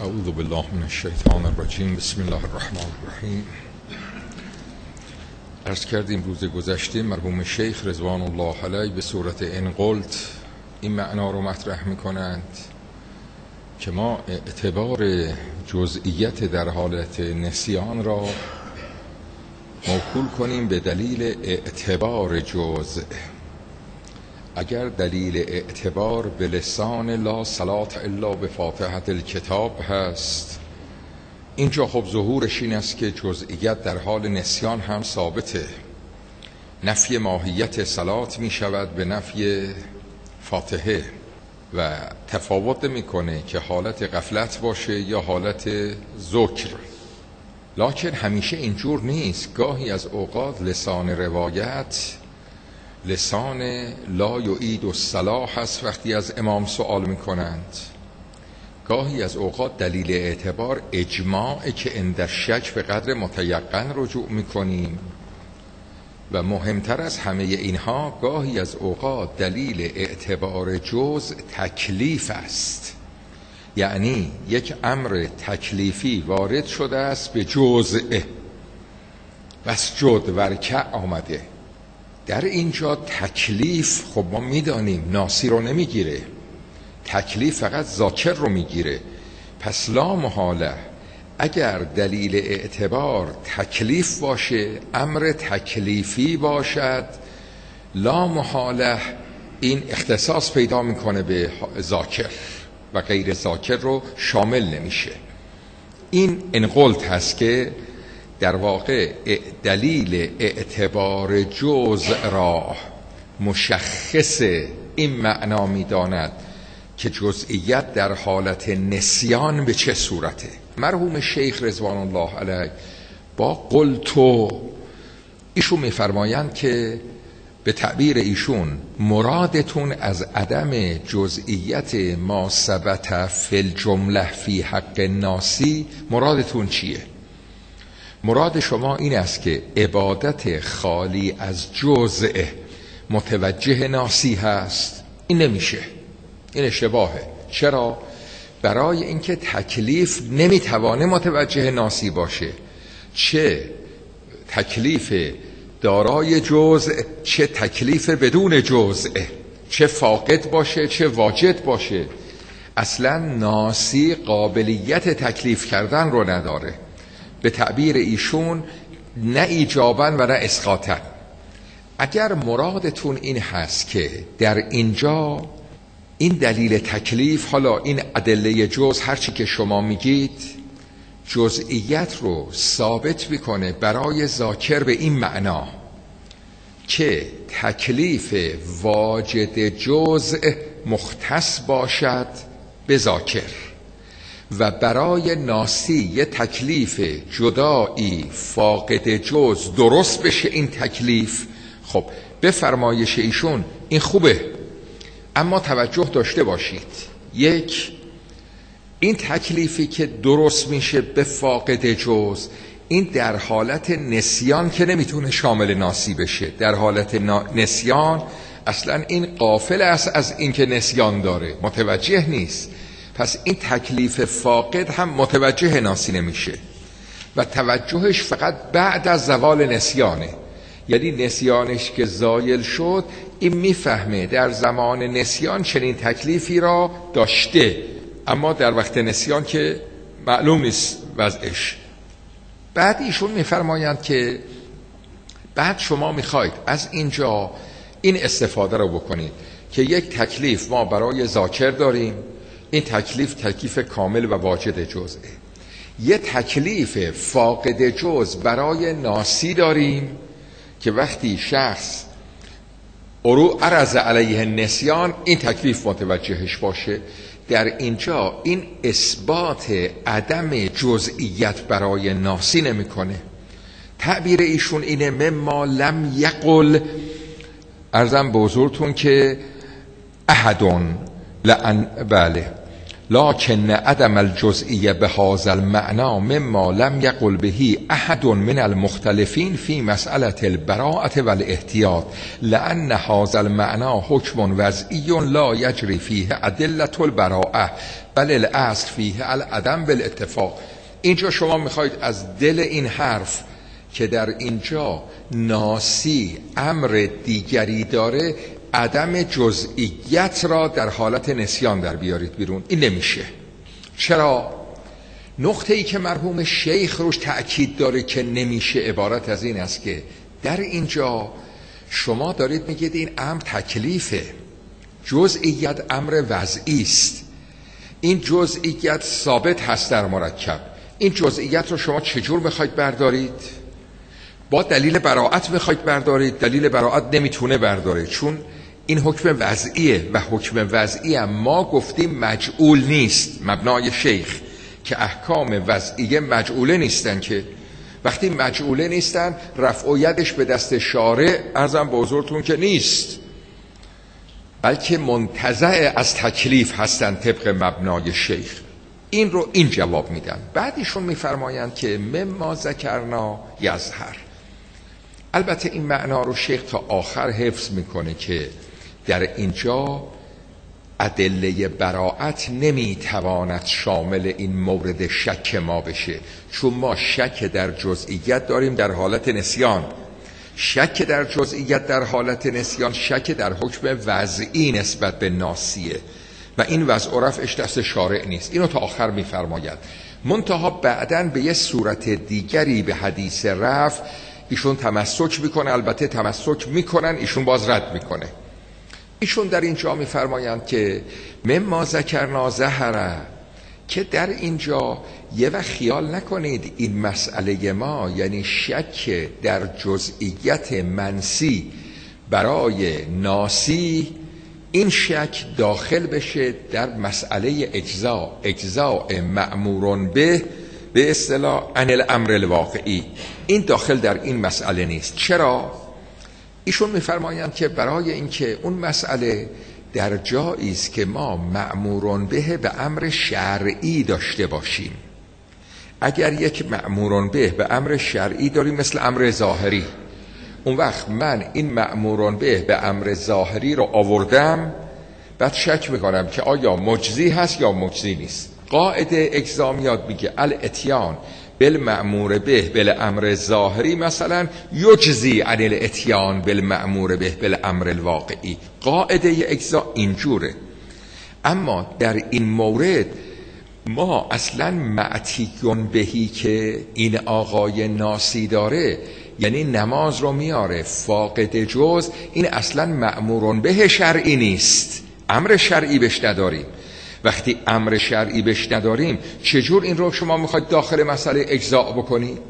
اعوذ بالله من الشیطان الرجیم. بسم الله الرحمن الرحیم. عرض کردیم روز گذشته مرحوم شیخ رضوان الله علیه به صورت انقلت این معنا رو مطرح میکنند که ما اعتبار جزئیت در حالت نسیان را موکول کنیم به دلیل اعتبار جزء. اگر دلیل اعتبار به لسان لا صلات الا به فاتحة الکتاب هست، اینجا خب ظهورش این است که جزئیت در حال نسیان هم ثابته. نفی ماهیت صلات می شود به نفی فاتحه و تفاوت میکنه که حالت غفلت باشه یا حالت ذکر. لکن همیشه اینجور نیست. گاهی از اوقات لسان روایت لسان لا یعید الصلاح هست وقتی از امام سوال میکنند. گاهی از اوقات دلیل اعتبار اجماع که عند الشک به قدر متیقن رجوع میکنیم و مهمتر از همه اینها گاهی از اوقات دلیل اعتبار جزء تکلیف است. یعنی یک امر تکلیفی وارد شده است به جزء، بس جد ورکع آمده. در اینجا تکلیف خب ما میدانیم ناسی رو نمیگیره، تکلیف فقط ذاکر رو میگیره. پس لا محاله اگر دلیل اعتبار تکلیف باشه، امر تکلیفی باشد، لا محاله این اختصاص پیدا میکنه به ذاکر و غیر ذاکر رو شامل نمیشه. این انقلت هست که در واقع دلیل اعتبار جزء را مشخص این معنا می‌داند که جزئیت در حالت نسیان به چه صورته. مرحوم شیخ رضوان الله علیه با قلتو ایشون می‌فرمایند که به تعبیر ایشون مرادتون از عدم جزئیت ما ثبت فی الجمله فی حق ناسی مرادتون چیه؟ مراد شما این است که عبادت خالی از جزء متوجه ناسی هست. این نمیشه، این اشتباهه. چرا؟ برای اینکه تکلیف نمیتوانه متوجه ناسی باشه، چه تکلیف دارای جزء چه تکلیف بدون جزء، چه فاقد باشه چه واجد باشه. اصلا ناسی قابلیت تکلیف کردن رو نداره. به تعبیر ایشون نه ایجاباً و نه اسقاطاً. اگر مرادتون این هست که در اینجا این دلیل تکلیف، حالا این ادله جزء هرچی که شما میگید جزئیت رو ثابت میکنه برای ذاکر به این معنا که تکلیف واجد جزء مختص باشد به ذاکر و برای ناسی یه تکلیف جدایی فاقد جزء درست بشه این تکلیف. خب به فرمایش ایشون این خوبه، اما توجه داشته باشید، یک، این تکلیفی که درست میشه به فاقد جزء این در حالت نسیان که نمیتونه شامل ناسی بشه. در حالت نسیان اصلا این غافل است از این که نسیان داره، متوجه نیست. پس این تکلیف فاقد هم متوجه ناسی نمیشه و توجهش فقط بعد از زوال نسیانه. یعنی نسیانش که زایل شد این میفهمه در زمان نسیان چنین تکلیفی را داشته، اما در وقت نسیان که معلوم نیست وضعش. بعد ایشون میفرمایند که بعد شما میخواید از اینجا این استفاده رو بکنید که یک تکلیف ما برای ذاکر داریم، این تکلیف کامل و واجد جزئه. یه تکلیف فاقد جزء برای ناسی داریم که وقتی شخص عرض علیه نسیان این تکلیف متوجهش باشه. در اینجا این اثبات عدم جزئیت برای ناسی نمیکنه. تعبیر ایشون اینه مما لم یقل، عرضم به حضورتون که احدون بله لكن عدم الجزئیه بهذا المعنى مما لم يقل به احد من المختلفين في مسألة البراءة والاحتياط لأن هذا المعنى حكم وضعي لا يجري فيه أدلة البراءة بل الاصل فيه العدم بالاتفاق. اینجا شما میخواید از دل این حرف که در اینجا ناسی امر دیگری داره عدم جزئیت را در حالت نسیان در بیارید بیرون. این نمیشه. چرا؟ نقطه ای که مرحوم شیخ روش تأکید داره که نمیشه عبارت از این است که در اینجا شما دارید میگید این امر تکلیفه، جزئیت امر وضعی است، این جزئیت ثابت هست در مرکب. این جزئیت رو شما چجور میخواید بردارید؟ با دلیل براءت میخواید بردارید. دلیل براءت نمیتونه برداره چون این حکم وضعیه و حکم وضعی هم ما گفتیم مجعول نیست. مبنای شیخ که احکام وضعیه مجعوله نیستن، که وقتی مجعوله نیستن رفع و یدش به دست شارع عرضم به حضورتون که نیست، بلکه منتزع از تکلیف هستن طبق مبنای شیخ. این رو این جواب میدن. بعدشون میفرمایند که مما ذکرنا یظهر. البته این معنا رو شیخ تا آخر حفظ میکنه که در اینجا ادله براءت نمیتواند شامل این مورد شک ما بشه، چون ما شک در جزئیت داریم در حالت نسیان. شک در جزئیت در حالت نسیان شک در حکم وضعی نسبت به ناسیه و این وضع و رفعش دست شارع نیست. اینو تا آخر میفرماید. منتها بعدن به یه صورت دیگری به حدیث رفع ایشون تمسک میکنه. البته تمسک میکنن، ایشون باز رد میکنه. ایشون در اینجا میفرمایند که مما ذکرنا ظهر، که در اینجا یه وقت خیال نکنید این مسئله ما یعنی شک در جزئیت منسی برای ناسی، این شک داخل بشه در مسئله اجزاء مأمور به اصطلاح عن الامر الواقعی. این داخل در این مسئله نیست. چرا؟ ایشون میفرمایند که برای اینکه اون مسئله در جایی است که ما مأمور به امر شرعی داشته باشیم. اگر یک مأمور به امر شرعی داریم مثل امر ظاهری، اون وقت من این مأمور به امر ظاهری رو آوردم، بعد شک میکنم که آیا مجزی هست یا مجزی نیست. قاعده اجزا میاد میگه الاتیان بالمأمور به بالامر ظاهری مثلا یجزی عن الاتیان بالمأمور به بالامر الواقعی. قاعده اجزا اینجوره. اما در این مورد ما اصلا معتیون بهی که این آقای ناسی داره، یعنی نماز رو میاره فاقد جز، این اصلا مأمور به شرعی نیست. امر شرعی بهش نداریم. وقتی امر شرعی بهش نداریم چجور این رو شما میخواید داخل مسئله اجزاء بکنید؟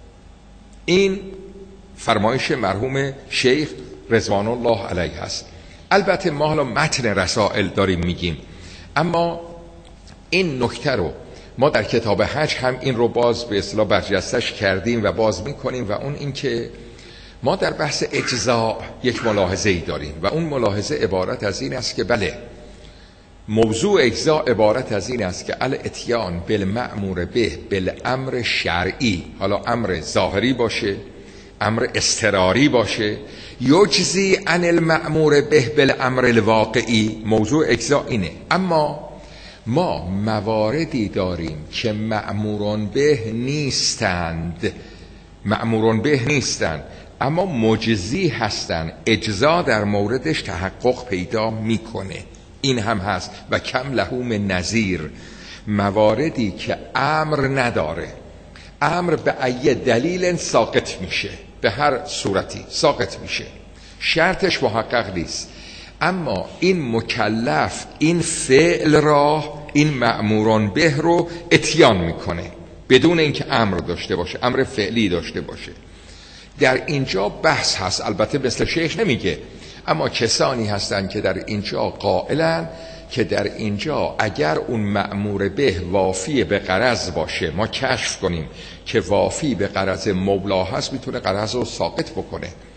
این فرمایش مرحوم شیخ رضوان الله علیه هست. البته ما حالا متن رسائل داریم میگیم، اما این نکته رو ما در کتاب حج هم این رو باز به اصطلاح برجستش کردیم و باز میکنیم، و اون این که ما در بحث اجزاء یک ملاحظه ای داریم و اون ملاحظه عبارت از این است که بله، موضوع اجزاء عبارت از این است که الاتیان بالمأمور به بالامر شرعی، حالا امر ظاهری باشه، امر اضطراری باشه، یجزی عن المأمور به بالامر الواقعی. موضوع اجزاء اینه. اما ما مواردی داریم که مأمورون به نیستند، مأمورون به نیستند اما مجزی هستند، اجزا در موردش تحقق پیدا میکنه. این هم هست. و کم لهوم نظیر، مواردی که امر نداره، امر به ای دلیل ساقط میشه، به هر صورتی ساقط میشه، شرطش محقق نیست، اما این مکلف این فعل را، این مأموران به رو اتیان میکنه بدون اینکه امر داشته باشه، امر فعلی داشته باشه. در اینجا بحث هست. البته مثل شیخ نمیگه، اما کسانی هستند که در اینجا قائلن که در اینجا اگر اون مأمور به وافی به غرض باشه، ما کشف کنیم که وافی به غرض مولا هست، میتونه غرض رو ساقط بکنه.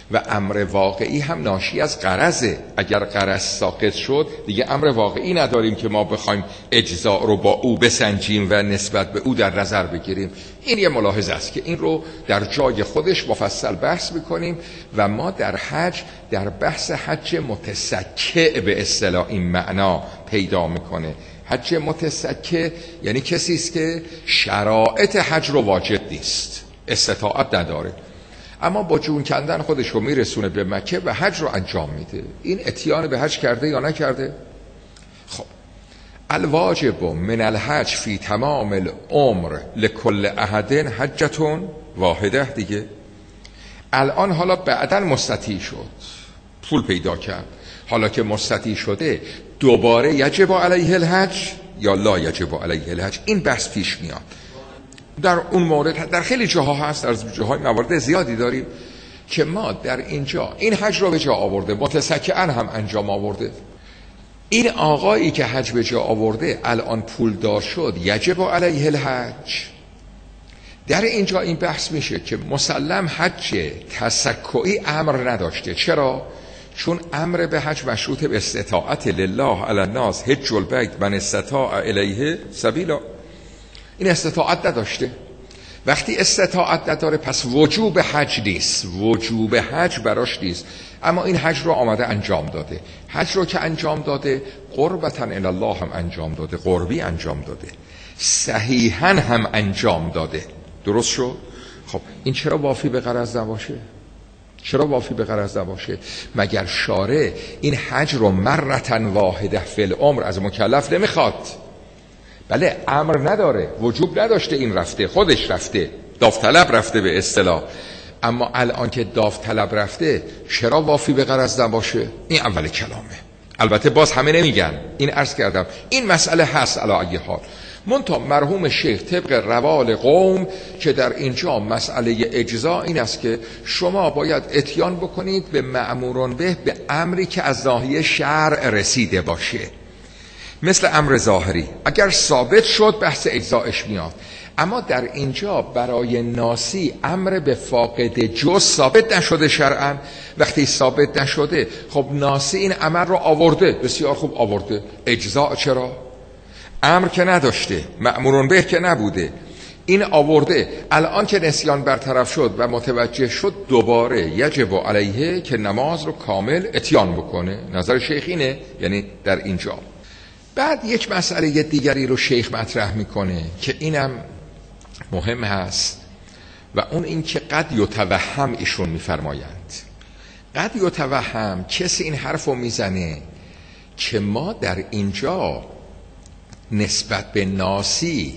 و امر واقعی هم ناشی از غرضه. اگر غرض ساقط شد دیگه امر واقعی نداریم که ما بخوایم اجزاء رو با او بسنجیم و نسبت به او در نظر بگیریم. این یه ملاحظه است که این رو در جای خودش مفصل بحث میکنیم و ما در حج، در بحث حج متسکع به اصطلاح این معنا پیدا میکنه. حج متسکع یعنی کسی است که شرایط حج رو واجد نیست، استطاعت نداره، اما با جون کندن خودش رو میرسونه به مکه و حج رو انجام میده. این اتیان به حج کرده یا نکرده؟ خب الواجب من الحج فی تمام العمر لکل احد حجتون واحده دیگه. الان حالا بعداً مستطیع شد، پول پیدا کرد، حالا که مستطیع شده دوباره یجب علیه الحج یا لا یجب علیه الحج؟ این بحث پیش میاد. در اون مورد در خیلی جاها هست، در جاهای موارد زیادی داریم که ما در اینجا این حج رو به جا آورده، متسکعاً هم انجام آورده. این آقایی که حج به جا آورده الان پولدار شد، یجب علیه الحج. در اینجا این بحث میشه که مسلم حج تسکعی امر نداشته. چرا؟ چون امر به حج مشروط به استطاعت لله علی الناس حج البیت من استطاع الیه سبیلا. این استطاعت نداشته. وقتی استطاعت نداره پس وجوب حج نیست، وجوب حج براش نیست، اما این حج رو آمده انجام داده. حج رو که انجام داده قربتاً الی الله هم انجام داده، قربی انجام داده، صحیحاً هم انجام داده. درست شد؟ خب این چرا وافی به غرض نباشه؟ چرا وافی به غرض نباشه؟ مگر شارع این حج رو مرتن واحده فی العمر از مکلف نمیخواد؟ بله امر نداره، وجوب نداشته، این رفته، خودش رفته، داوطلب رفته به اصطلاح. اما الان که داوطلب رفته چرا وافی به غرض نباشه؟ این اول کلامه. البته باز همه نمیگن، این عرض کردم این مسئله هست علی ای حال. منتها مرحوم شیخ طبق روال قوم که در اینجا مسئله اجزا این است که شما باید اتیان بکنید به مأمورون به امری که از ناحیه شرع رسیده باشه، مثل امر ظاهری. اگر ثابت شد بحث اجزایش میاد. اما در اینجا برای ناسی امر به فاقد جز ثابت نشده شرعاً. وقتی ثابت نشده خب ناسی این امر رو آورده، بسیار خوب آورده، اجزا چرا؟ امر که نداشته، مأمورون به که نبوده، این آورده. الان که نسیان برطرف شد و متوجه شد دوباره یجب علیه که نماز رو کامل اتیان بکنه. نظر شیخ اینه، یعنی در اینجا. بعد یک مسئله دیگری رو شیخ مطرح میکنه که اینم مهم هست و اون این که قد یتوهم ایشون میفرمایند. قد یتوهم کسی این حرف رو میزنه که ما در اینجا نسبت به ناسی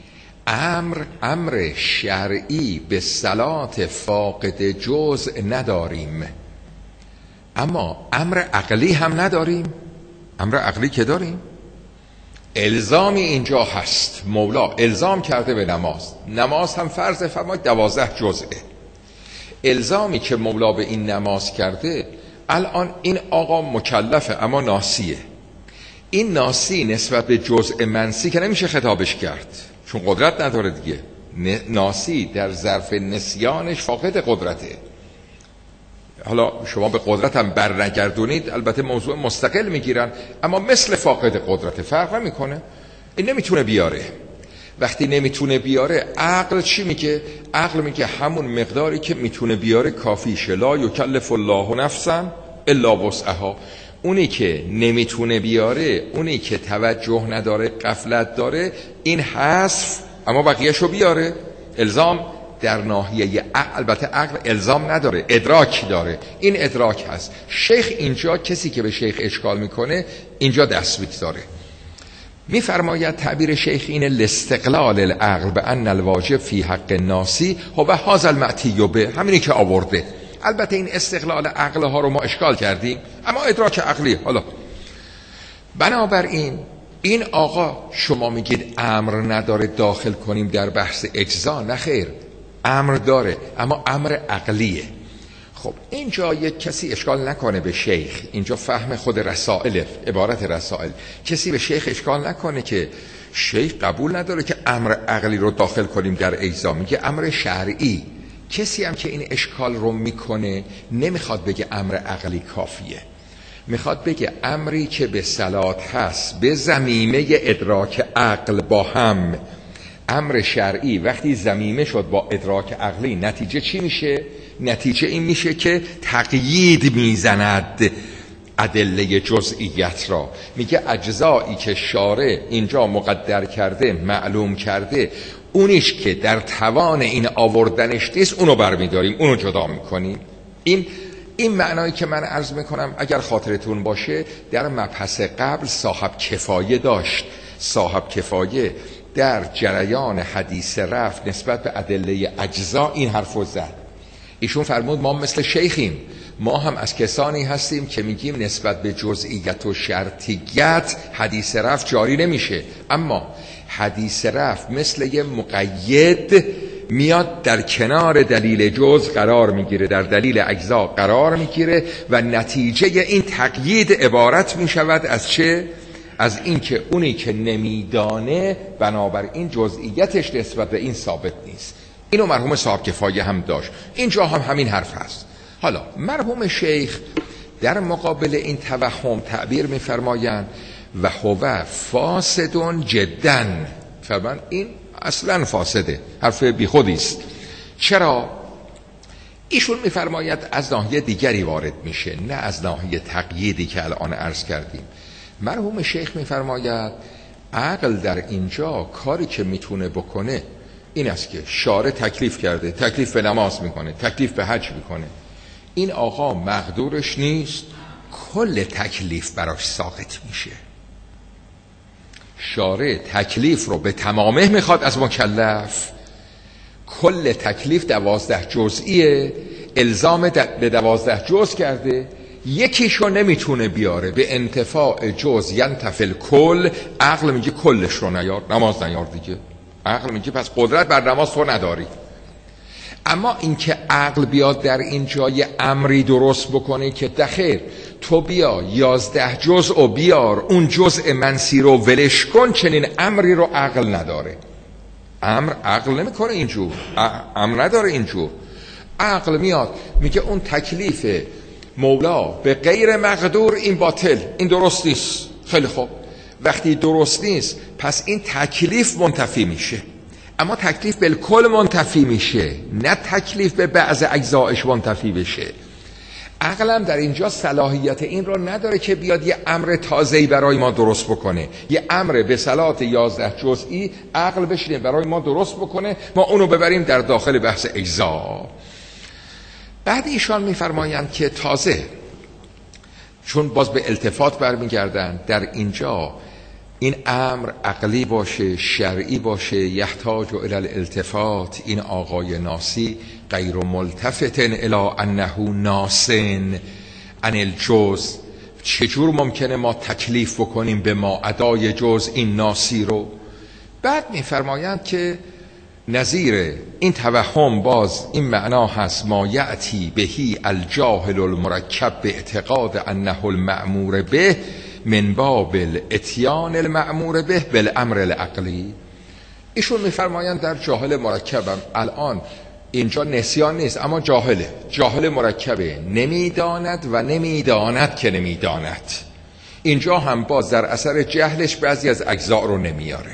امر شرعی به صلات فاقد جزء نداریم، اما امر عقلی هم نداریم. امر عقلی که داریم، الزامی اینجا هست، مولا الزام کرده به نماز، نماز هم فرض فرماید 12 جزءه. الزامی که مولا به این نماز کرده، الان این آقا مکلفه اما ناسیه. این ناسی نسبت به جزء منسی که نمیشه خطابش کرد چون قدرت نداره دیگه. ناسی در ظرف نسیانش فاقد قدرته. حالا شما به قدرت هم بر نگردونید، البته موضوع مستقل میگیرن، اما مثل فاقد قدرت فرق نمیکنه. این نمیتونه بیاره. وقتی نمیتونه بیاره عقل چی میگه؟ عقل میگه همون مقداری که میتونه بیاره کافیشه. لا یکلف الله نفسا الا وسعها. اونی که نمیتونه بیاره، اونی که توجه نداره، غفلت داره، این حذف، اما بقیه‌شو بیاره. الزام در ناحیه البته عقل الزام نداره، ادراک داره. این ادراک هست. شیخ اینجا، کسی که به شیخ اشکال میکنه اینجا دست میگذاره، میفرماید تعبیر شیخ اینه لاستقلال العقل به ان الواجب فی حق الناسی هو هذا المعتی به، همینی که آورده. البته این استقلال عقل ها رو ما اشکال کردیم، اما ادراک عقلی. حالا بنابراین این آقا شما میگید امر نداره داخل کنیم در بحث اجزا. نه خیر، امر داره اما امر عقلیه. خب اینجا یک کسی اشکال نکنه به شیخ، اینجا فهم خود رسائل، عبارت رسائل، کسی به شیخ اشکال نکنه که شیخ قبول نداره که امر عقلی رو داخل کنیم در اجزا، میگه امر شرعی. کسی هم که این اشکال رو میکنه نمیخواد بگه امر عقلی کافیه، میخواد بگه امری که به صلات هست به ضمیمه ادراک عقل با هم، امر شرعی وقتی ضمیمه شد با ادراک عقلی، نتیجه چی میشه؟ نتیجه این میشه که تقیید میزند ادله جزئیت را. میگه اجزایی که شارع اینجا مقدر کرده، معلوم کرده، اونیش که در توان این آوردنش نیست اونو برمیداریم، اونو جدا میکنیم. این معنایی که من عرض میکنم اگر خاطرتون باشه در مبحث قبل صاحب کفایه داشت. صاحب کفایه در جریان حدیث رفع نسبت به ادله اجزا این حرفو زد. ایشون فرمود ما مثل شیخیم، ما هم از کسانی هستیم که میگیم نسبت به جزئیت و شرطیت حدیث رفع جاری نمیشه، اما حدیث رفع مثل یه مقید میاد در کنار دلیل جز قرار میگیره، در دلیل اجزا قرار میگیره و نتیجه این تقیید عبارت میشود از چه؟ از این که اونی که نمیدانه بنابراین جزئیتش نسبت به این ثابت نیست. اینو مرحوم صاحب کفایه هم داشت، اینجا هم همین حرف هست. حالا مرحوم شیخ در مقابل این توهم تعبیر میفرمایند و هو فاسد جدا. فرمان این اصلا فاسده، حرف بی خودی است. چرا؟ ایشون میفرماید از ناحیه دیگری وارد میشه، نه از ناحیه تقییدی که الان عرض کردیم. مرحوم شیخ میفرماید عقل در اینجا کاری که میتونه بکنه این است که شارع تکلیف کرده، تکلیف به نماز میکنه، تکلیف به حج میکنه، این آقا مقدورش نیست، کل تکلیف براش ساقط میشه. شارع تکلیف رو به تمامه میخواد از مکلف، کل تکلیف 12 جزئیه، الزام به 12 جزء کرده، یکیشو نمیتونه بیاره، به انتفاع جزء ینتفع کل. عقل میگه کلش رو نیار، نماز نیار دیگه. عقل میگه پس قدرت بر نماز تو نداری. اما اینکه عقل بیاد در این جای امری درست بکنه که دخیر تو بیا 11 جزء و بیار، اون جزء منسی رو ولش کن، چنین امری رو عقل نداره. عقل نمیکنه اینجور، امر نداره اینجور. عقل میاد میگه اون تکلیف مولا به غیر مقدور این باطل، این درست نیست. خیلی خوب، وقتی درست نیست پس این تکلیف منتفی میشه، اما تکلیف بالکل منتفی میشه، نه تکلیف به بعض اجزایش منتفی بشه. عقلم در اینجا صلاحیت این رو نداره که بیاد یه امر تازه‌ای برای ما درست بکنه، یه امر به صلات 11 جزئی عقل بشینه برای ما درست بکنه، ما اونو ببریم در داخل بحث اجزا. بعد ایشان میفرمایند که تازه چون باز به التفات برمیگردن، در اینجا این امر عقلی باشه، شرعی باشه، یحتاج الی الالتفات. این آقای ناسی غیر ملتفت الی انه ناسن عن الجزء. چجور ممکنه ما تکلیف بکنیم به ما ادای جزء این ناسی رو؟ بعد میفرمایند که نظیر این توهم باز این معنا هست ما یأتی بهی الجاهل المرکب به اعتقاد انه المأمور به من باب الاتیان المأمور به بالامر العقلی. ایشون میفرمایند در جاهل مرکبم الان اینجا نسیان نیست، اما جاهل مرکبه، نمیداند و نمیداند که نمیداند. اینجا هم باز در اثر جهلش بعضی از اجزا رو نمیاره.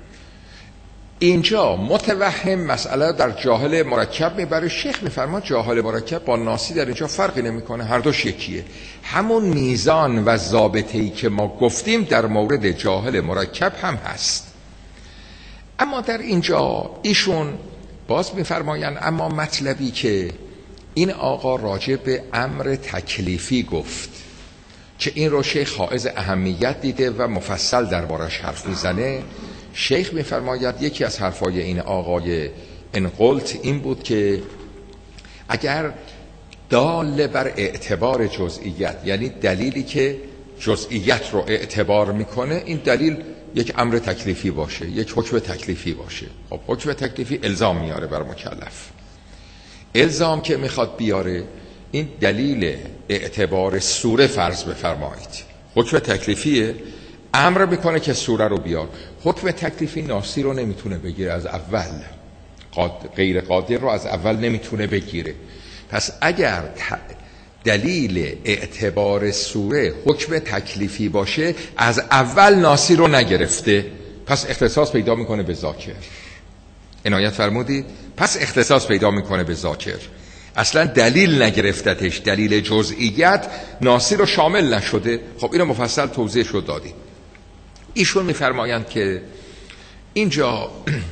اینجا متوهم مسئله در جاهل مرکب میبره. شیخ میفرما جاهل مرکب با ناسی در اینجا فرقی نمیکنه، هر دوش یکیه. همون میزان و ضابطه‌ای که ما گفتیم در مورد جاهل مرکب هم هست. اما در اینجا ایشون باز میفرمایند اما مطلبی که این آقا راجع به امر تکلیفی گفت که این رو شیخ حائز اهمیت دیده و مفصل دربارش حرف میزنه، شیخ میفرماید یکی از حرفای این آقای انقلت این بود که اگر دال بر اعتبار جزئیت، یعنی دلیلی که جزئیت رو اعتبار میکنه، این دلیل یک امر تکلیفی باشه، یک حکم تکلیفی باشه. خب حکم تکلیفی الزام میاره بر مکلف. الزام که میخواد بیاره این دلیل اعتبار سوره فرض بفرمایید، حکم تکلیفیه، امر میکنه که سوره رو بیار. حکم تکلیفی ناسی رو نمیتونه بگیره از اول، غیر قادر رو از اول نمیتونه بگیره. پس اگر دلیل اعتبار سوره حکم تکلیفی باشه، از اول ناسی رو نگرفته، پس اختصاص پیدا میکنه به ذاکر. عنایت فرمودید؟ پس اختصاص پیدا میکنه به ذاکر. اصلا دلیل نگرفتتش، دلیل جزئیت ناسی رو شامل نشده. خب اینو مفصل توضیح شد دادیم. ایشون میفرمایند که اینجا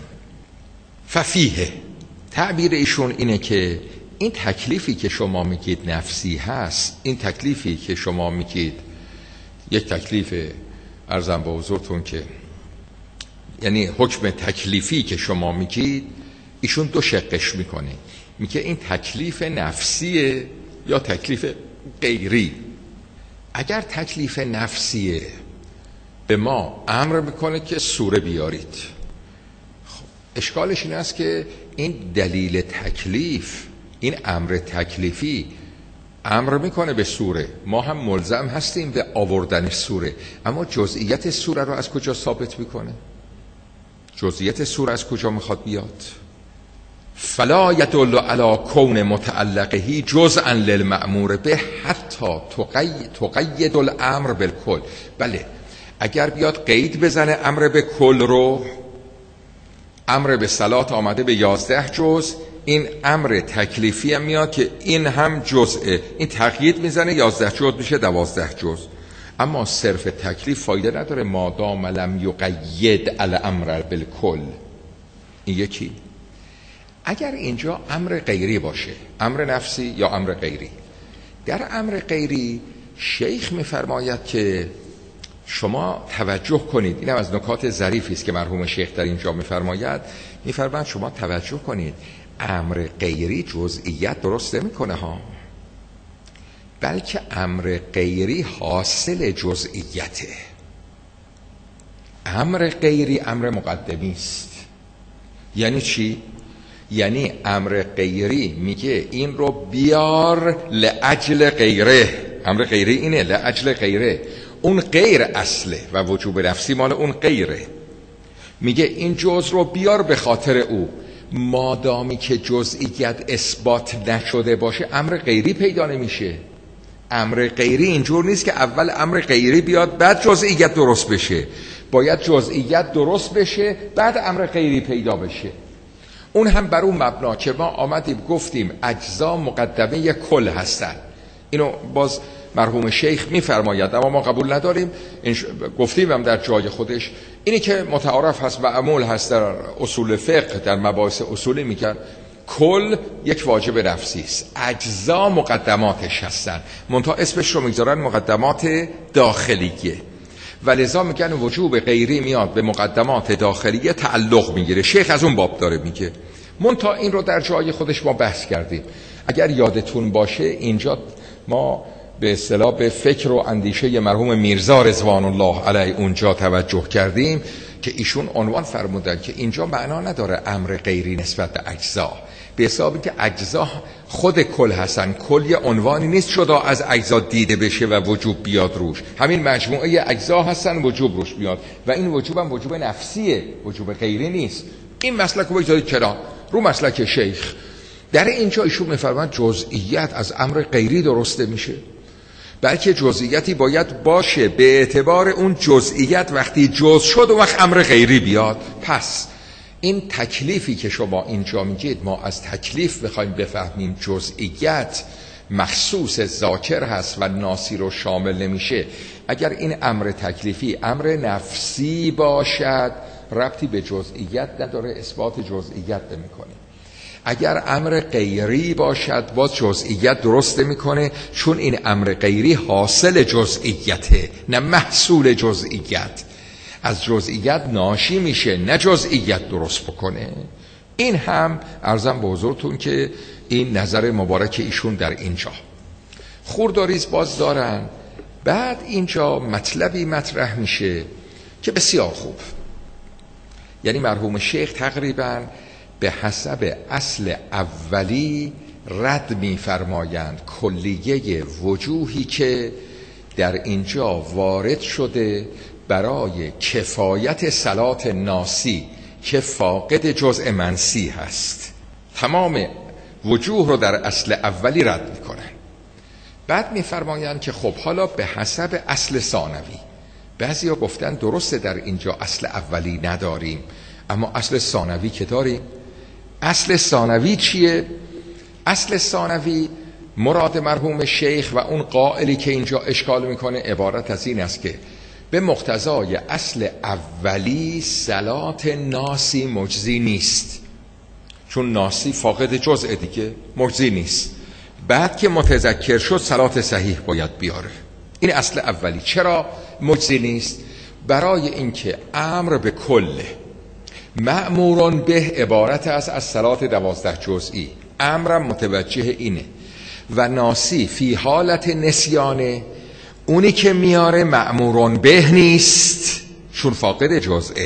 ففیه، تعبیر ایشون اینه که این تکلیفی که شما میگید نفسی هست، این تکلیفی که شما میگید یک تکلیف، عرضم به حضورتون که یعنی حکم تکلیفی که شما میگید، ایشون دو شقش میکنه. میگه این تکلیف نفسیه یا تکلیف غیری. اگر تکلیف نفسیه به ما امر میکنه که سوره بیارید، خب اشکالش این است که این دلیل تکلیف، این امر تکلیفی امر میکنه به سوره، ما هم ملزم هستیم به آوردن سوره، اما جزئیت سوره رو از کجا ثابت میکنه؟ جزئیات سوره از کجا میخواد بیاد؟ فلا یدل علی کون متعلقه جزءا للمأمور به حتی تقید الامر بالکل. بله، اگر بیاد قید بزنه امر به کل رو، امر به صلات آمده به 11 جز، این امر تکلیفی هم میاد که این هم جزءه، این تقیید میزنه 11 جز میشه 12 جز. اما صرف تکلیف فایده نداره مادام لم یقید الامر بالکل. این یکی. اگر اینجا امر غیری باشه، امر نفسی یا امر غیری، در امر غیری شیخ میفرماید که شما توجه کنید، اینم از نکات ظریفی است که مرحوم شیخ در اینجا میفرماید، میفرماید شما توجه کنید، امر غیری جزئیت درست نمیکنه ها، بلکه امر غیری حاصل جزئیته. امر غیری امر مقدمی است. یعنی چی؟ یعنی امر غیری میگه این رو بیار لاجل غیره. امر غیری اینه، لاجل غیره. اون غیر اصله و وجوب نفسی مال اون غیره. میگه این جز رو بیار به خاطر او. مادامی که جزئیت اثبات نشده باشه امر غیری پیدا نمیشه. امر غیری اینجور نیست که اول امر غیری بیاد بعد جزئیت درست بشه. باید جزئیت درست بشه بعد امر غیری پیدا بشه. اون هم بر اون مبنا که ما آمدیم گفتیم اجزا مقدمه کل هستن. اینو باز مرحوم شیخ میفرماید اما ما قبول نداریم. گفتیم هم در جای خودش، اینی که متعارف هست معمول هست در اصول فقه، در مباحث اصولی میگن کل یک واجب نفسی است، اجزا مقدماتش هستن، منتها اسمش رو میذارن مقدمات داخلیه و لذا میگن وجوب غیری میاد به مقدمات داخلیه تعلق میگیره. شیخ از اون باب داره میگه، منتها این رو در جای خودش ما بحث کردیم. اگر یادتون باشه اینجا ما به اصطلاح به فکر و اندیشه مرحوم میرزا رضوان الله علیه اونجا توجه کردیم که ایشون عنوان فرمودن که اینجا معنا نداره امر غیری نسبت به اجزا، به حسابی که اجزا خود کل هستن. کل یه عنوانی نیست شده از اجزا دیده بشه و وجوب بیاد روش، همین مجموعه اجزا هستن وجوب روش بیاد و این وجوب هم وجوب نفسیه، وجوب غیری نیست. این مسلک رو بگذارید کنار، رو مسلک شیخ. در اینجا ایشون میفرمایند جزئیت از امر غیری درسته میشه، بلکه جزئیاتی باید باشه به اعتبار اون جزئیت وقتی جز شد و وقت امر غیری بیاد. پس این تکلیفی که شما اینجا میگید، ما از تکلیف بخوایم بفهمیم جزئیت مخصوص ذاکر هست و ناسی رو شامل نمیشه. اگر این امر تکلیفی امر نفسی باشد ربطی به جزئیت نداره، اثبات جزئیت نمیکنه. اگر امر غیری باشد باز جزئیت درست میکنه، چون این امر غیری حاصل جزئیته نه محصول جزئیت. از جزئیت ناشی میشه نه جزئیت درست بکنه. این هم عرضم به حضورتون که این نظر مبارک ایشون در اینجا. خورداریز باز دارن. بعد اینجا مطلبی مطرح میشه که بسیار خوب، یعنی مرحوم شیخ تقریبا به حسب اصل اولی رد می‌فرمایند کلیه وجوهی که در اینجا وارد شده برای کفایت صلات ناسی، که فاقد جزء منسی هست. تمام وجوه رو در اصل اولی رد میکنن. بعد میفرمایند که خب حالا به حسب اصل ثانوی، بعضیا گفتن درسته در اینجا اصل اولی نداریم، اما اصل ثانوی که داریم. اصل ثانوی چیه؟ اصل ثانوی مراد مرحوم شیخ و اون قائلی که اینجا اشکال میکنه عبارت از این است که به مقتضای اصل اولی صلات ناسی مجزی نیست، چون ناسی فاقد جزء دیگه مجزی نیست. بعد که متذکر شد صلات صحیح باید بیاره. این اصل اولی. چرا مجزی نیست؟ برای اینکه امر به کله، مأمورون به عبارت است از صلات 12 جزئی، امرم متوجه اینه و ناسی فی حالت نسیانه، اونی که میاره مأمورون به نیست چون فاقد جزئه،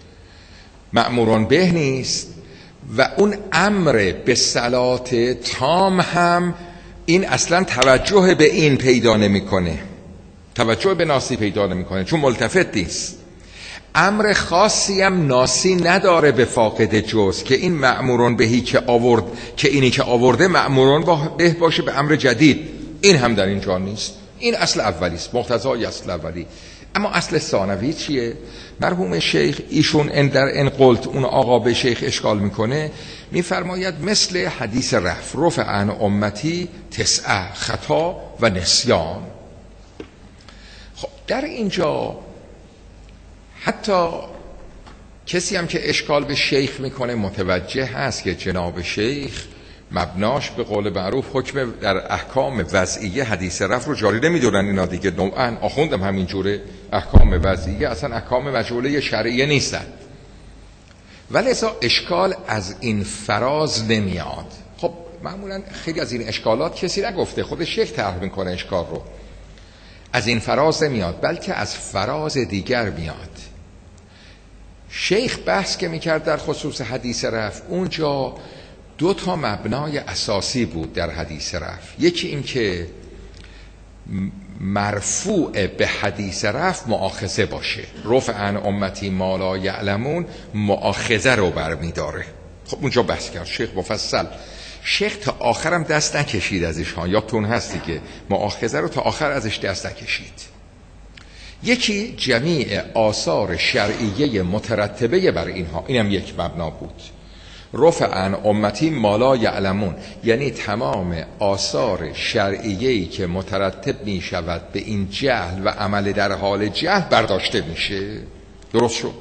مأمورون به نیست و اون امر به صلات تام هم این اصلا توجه به این پیدا نمیکنه، توجه به ناسی پیدا نمیکنه چون ملتفت نیست. امر خاصی هم ناسی نداره به فاقد جز که این مأمورون بهی که آورد، که اینی که آورده مأمورون به باشه به امر جدید، این هم در اینجا نیست. این اصل اولی است، مقتضای اصل اولی. اما اصل ثانوی چیه؟ مرحوم شیخ ایشون در ان قلت، اون آقا به شیخ اشکال میکنه، میفرماید مثل حدیث رفع عن امتی 9 خطا و نسیان. خب در اینجا حتی کسی هم که اشکال به شیخ میکنه متوجه هست که جناب شیخ مبناش به قول معروف حکم در احکام وضعیه حدیث رفع رو جاری نمیدونن اینا دیگه، نوعا آخوندم همین جوره، احکام وضعیه اصلا احکام مجهوله شرعیه نیستن، ولی اشکال از این فراز نمیاد. خب معمولا خیلی از این اشکالات کسی نگفته، خود شیخ طرح میکنه اشکال رو، از این فراز نمیاد بلکه از فراز دیگر میاد. شیخ بحث که میکرد در خصوص حدیث رفع، اونجا 2 مبنای اساسی بود در حدیث رفع. یکی این که مرفوع به حدیث رفع مؤاخذه باشه، رفع عن امتی ما لا یعلمون مؤاخذه رو برمیداره. خب اونجا بحث کرد شیخ مفصل. شیخ تا آخرم دست نکشید ازش ها، یا تون هستی که مؤاخذه رو تا آخر ازش دست نکشید. یکی جمیع آثار شرعیه مترتبه بر اینها، اینم یک مبنا بود. رفع عن امتی ما لا یعلمون، یعنی تمام آثار شرعیه‌ای که مترتب می شود به این جهل و عمل در حال جهل برداشته میشه. درست شد؟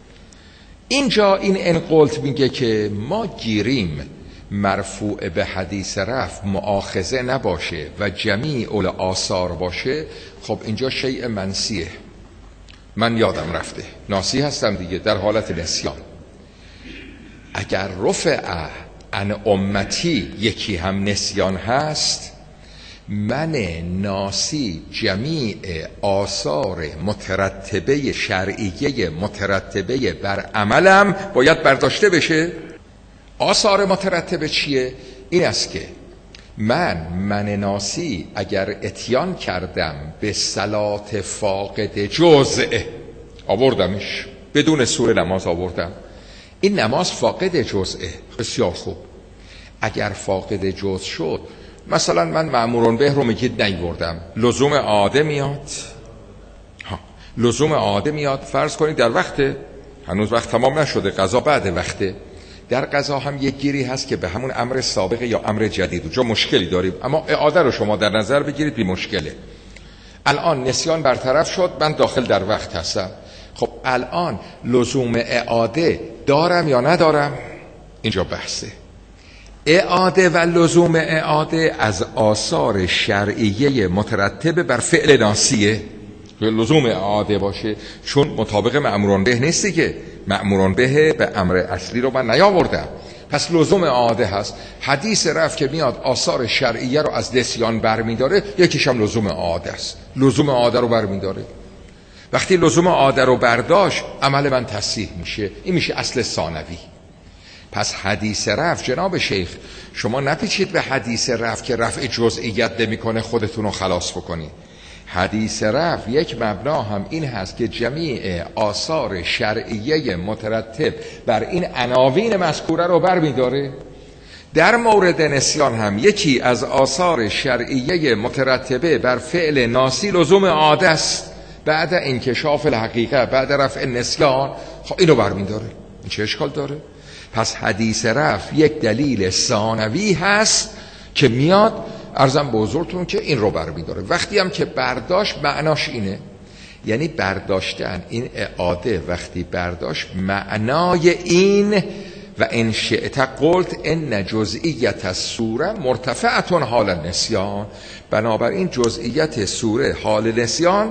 اینجا این انقلت میگه که ما گیریم مرفوع به حدیث رفع مؤاخذه نباشه و جمیع آثار باشه. خب اینجا شیء منسیه، من یادم رفته، ناسی هستم دیگه در حالت نسیان. اگر رفع عن امتی یکی هم نسیان هست، من ناسی جمیع آثار مترتبه شرعیه مترتبه بر عملم باید برداشته بشه. آثار مترتبه چیه؟ این است که من ناسی اگر اتیان کردم به صلات فاقد جزء، آوردمش بدون سوره نماز آوردم، این نماز فاقد جزءه، بسیار خوب. اگر فاقد جزء شد، مثلا من مأمورون به رو میگید نیوردم، لزوم عاده میاد. لزوم عاده میاد، فرض کنید در وقت، هنوز وقت تمام نشده، قضا بعد وقته. در قضا هم یک گیری هست که به همون امر سابق یا امر جدید، جا مشکلی داریم، اما اعاده رو شما در نظر بگیرید بی مشکله. الان نسیان برطرف شد، من داخل در وقت هستم. خب الان لزوم اعاده دارم یا ندارم؟ اینجا بحثه. اعاده و لزوم اعاده از آثار شرعیه مترتب بر فعل ناسیه. لزوم اعاده باشه چون مطابق مأموران به نیستی که مأموران به امر اصلی رو من نیاوردم، پس لزوم اعاده هست. حدیث رفع که میاد آثار شرعیه رو از نسیان برمیداره، یکیش هم لزوم اعاده است، لزوم اعاده رو برمیداره. وقتی لزوم اعاده رو برداشت، عمل من تصحیح میشه. این میشه اصل ثانوی. پس حدیث رفع جناب شیخ شما نپیچید به حدیث رفع که رفع جزئیت نمیکنه خودتون رو خلاص بکنید. حدیث رفع یک مبنا هم این هست که جمیع آثار شرعیه مترتب بر این عناوین مذکوره رو برمی‌داره. در مورد نسیان هم یکی از آثار شرعیه مترتبه بر فعل ناسی لزوم عاده است. بعد انکشاف الحقیقه، بعد رفع نسیان، خب اینو برمی‌داره. این چه اشکال داره؟ پس حدیث رفع یک دلیل ثانوی هست که میاد عرضم به حضورتون که این رو برمی‌داره. وقتی هم که برداشت معناش اینه، یعنی برداشتن این اعاده، وقتی برداشت معنای این و ان شئت قلت ان جزئیت السوره مرتفعه حال النسیان، بنابراین جزئیت سوره حال نسیان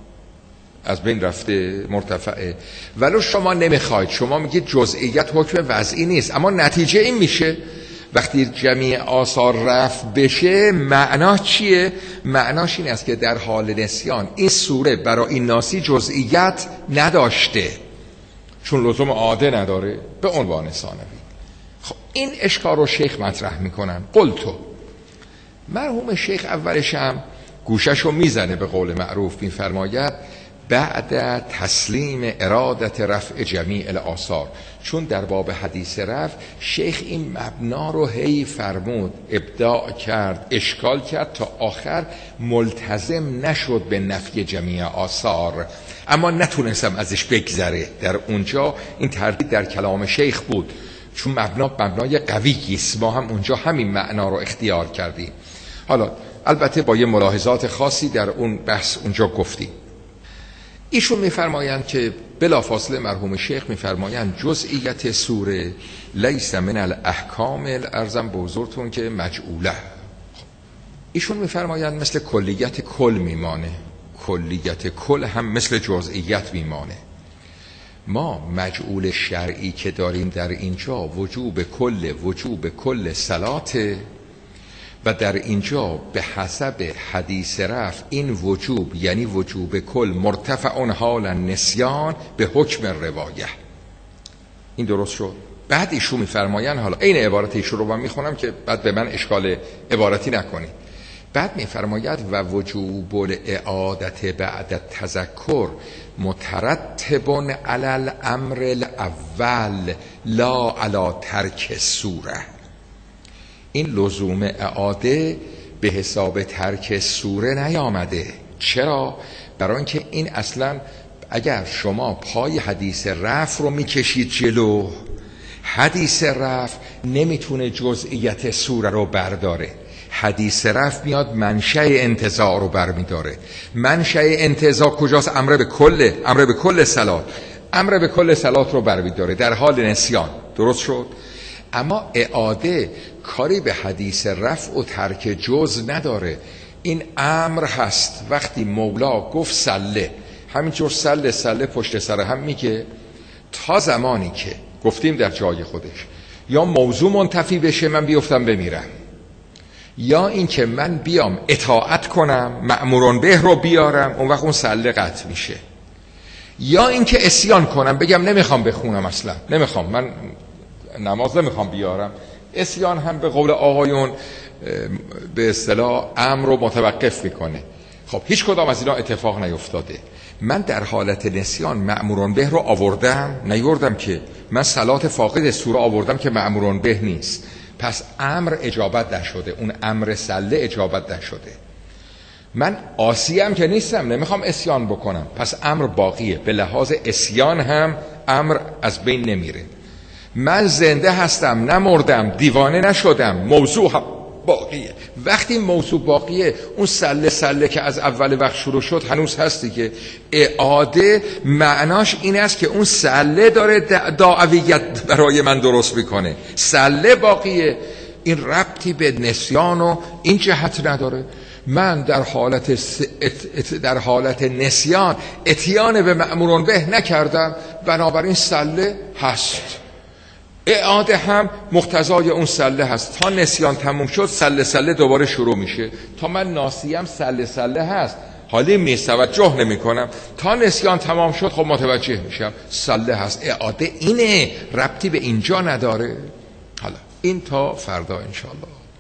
از بین رفته، مرتفعه. ولو شما نمیخواید، شما میگید جزئیت حکم وضعی نیست، اما نتیجه این میشه وقتی جمیع آثار رفع بشه معنا چیه؟ معناش این است که در حال نسیان این سوره برای این ناسی جزئیت نداشته، چون لزوم عاده نداره، به عنوان ثانوی. خب این اشکال رو شیخ مطرح میکنن. قلتو، مرحوم شیخ اولش هم گوششو میزنه، به قول معروف میفرماید بعد تسلیم ارادت رفع جمیع الآثار، چون در باب حدیث رفع شیخ این مبنا رو هی فرمود، ابداع کرد، اشکال کرد، تا آخر ملتزم نشد به نفی جمیع آثار، اما نتونستم ازش بگذره. در اونجا این تردید در کلام شیخ بود، چون مبنای قویی است. ما هم اونجا همین معنا رو اختیار کردیم. حالا البته با یه ملاحظات خاصی در اون بحث اونجا گفتیم. ایشون میفرمایند که بلافاصله مرحوم شیخ میفرمایند جزئیت سوره لیس من الاحکام ارزم به حضورتون که مجعوله. ایشون میفرمایند مثل کلیت کل میمانه، کلیت کل هم مثل جزئیت میمانه. ما مجعول شرعی که داریم در اینجا وجوب کل صلاته، و در اینجا به حسب حدیث رفع این وجوب یعنی وجوب کل مرتفع حال النسیان به حکم روایه. این درست شد؟ بعد ایشون میفرمایند، حالا این عبارت ایشون رو من میخونم که بعد به من اشکال عبارتی نکنید. بعد میفرماید و وجوب الاعادت بعد التذکر مترتب علی الامر الاول لا علی ترک السوره. این لزوم اعاده به حساب ترک سوره نیامده. چرا؟ برای اینکه این اصلا اگر شما پای حدیث رفع رو میکشید جلو، حدیث رفع نمیتونه جزئیت سوره رو برداره. حدیث رفع میاد منشأ انتزاع رو برمیداره. منشأ انتزاع کجاست؟ امر به کل صلات، امر به کل صلات رو برمیداره در حال نسیان. درست شد؟ اما اعاده کاری به حدیث رفع و ترک جز نداره. این امر هست. وقتی مولا گفت سله، همینجور سله پشت سر هم میگه تا زمانی که گفتیم در جای خودش یا موضوع منتفی بشه من بیفتم بمیرم، یا این که من بیام اطاعت کنم مأموران به رو بیارم، اون وقت اون سله قطع میشه، یا این که عصیان کنم بگم نمیخوام بخونم، اصلا نمیخوام، من نماز نمیخوام بیارم. عصیان هم به قول آقایون به اصطلاح امر رو متوقف میکنه. خب هیچ کدام از اینا اتفاق نیفتاده. من در حالت نسیان مأموران به رو آوردم؟ نیوردم که. من صلات فاقد سوره آوردم که مأموران به نیست، پس امر اجابت نشده، اون امر سله اجابت نشده. من عاصیم که نیستم، نمیخوام عصیان بکنم، پس امر باقیه. به لحاظ عصیان هم امر از بین نمیره. من زنده هستم، نمردم، دیوانه نشدم، موضوع باقیه. وقتی موضوع باقیه، اون سله که از اول وقت شروع شد هنوز هستی که اعاده معناش این است که اون سله داره دعویت برای من درست میکنه، سله باقیه. این ربطی به نسیان و این جهت نداره. من در حالت نسیان اتیان به مأموران به نکردم، بنابراین سله هست. اعاده هم مقتضای اون سله هست. تا نسیان تموم شد سله دوباره شروع میشه. تا من ناسیم سله هست، حالیم نیست، توجه نمی کنم. تا نسیان تمام شد خب متوجه میشم سله هست. اعاده اینه، ربطی به اینجا نداره. حالا این تا فردا انشاءالله.